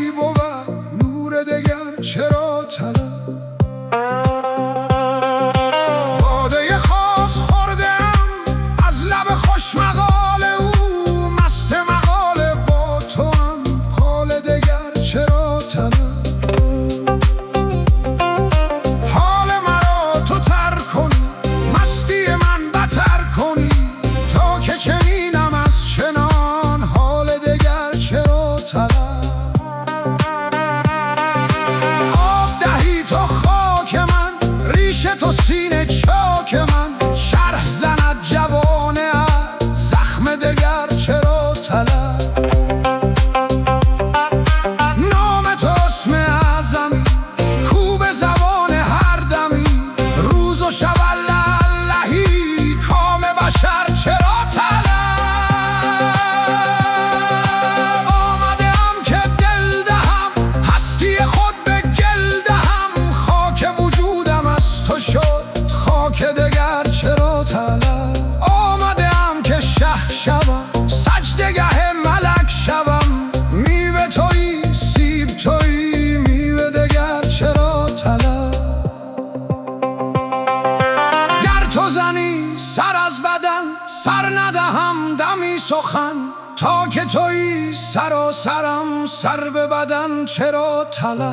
هایی بود نور دگر چرا طلب. باده خاص خوردم از لب خوش مقال او، مست مقال با تو هم حال دگر چرا طلب. حال مرا تو تر کنی مستی من بتر کنی، تا که چنینم از چنان حال دگر چرا طلب. آب دهی تو خاک من ریش تو سینه چاک من، شرح زند جوانه از زخم دگر چرا طلب. نام تو اسم اعظمی کو به زبان هر دمی، روز و شب الله اللهی کام بشر چرا طلب. آمدم که دل دهم هستی خود به گل دهم، خاک وجودم از تو شد خاک دگر چرا طلب. آمدم که شه شوم سجدگه ملک شوم، میوه تویی سیب تویی میوه دگر چرا طلب. گر تو زنی سر از بدن سر ندهم دمی سخن، تا که تویی سراسرم سر به بدن چرا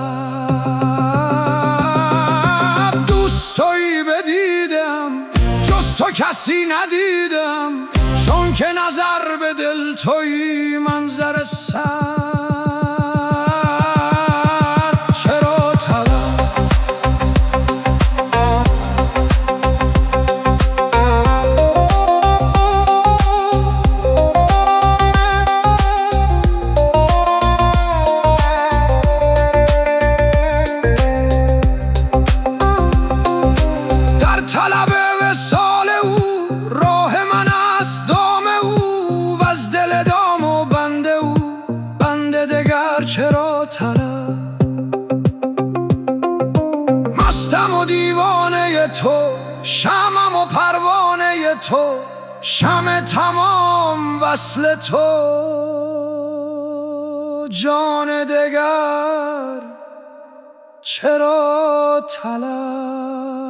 طلب. دوست تویی بدیدم جز تو کسی ندیدم، چون که نظر به دل تویی منظر سر چرا طلب. در طلب وصال او راه من است دام او، و از دل دام و بند او بند دگر چرا طلب. مستم و دیوانه تو شمعم و پروانه تو، شمع تمام وصل تو جان دگر چرا طلب.